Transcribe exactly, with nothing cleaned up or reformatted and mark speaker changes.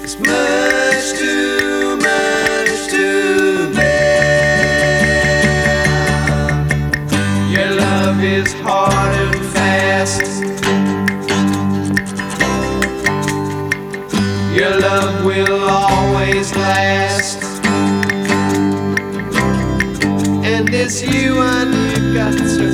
Speaker 1: It's much too much to bear. Your love is hard and fast. Your love will always last. And it's you I got to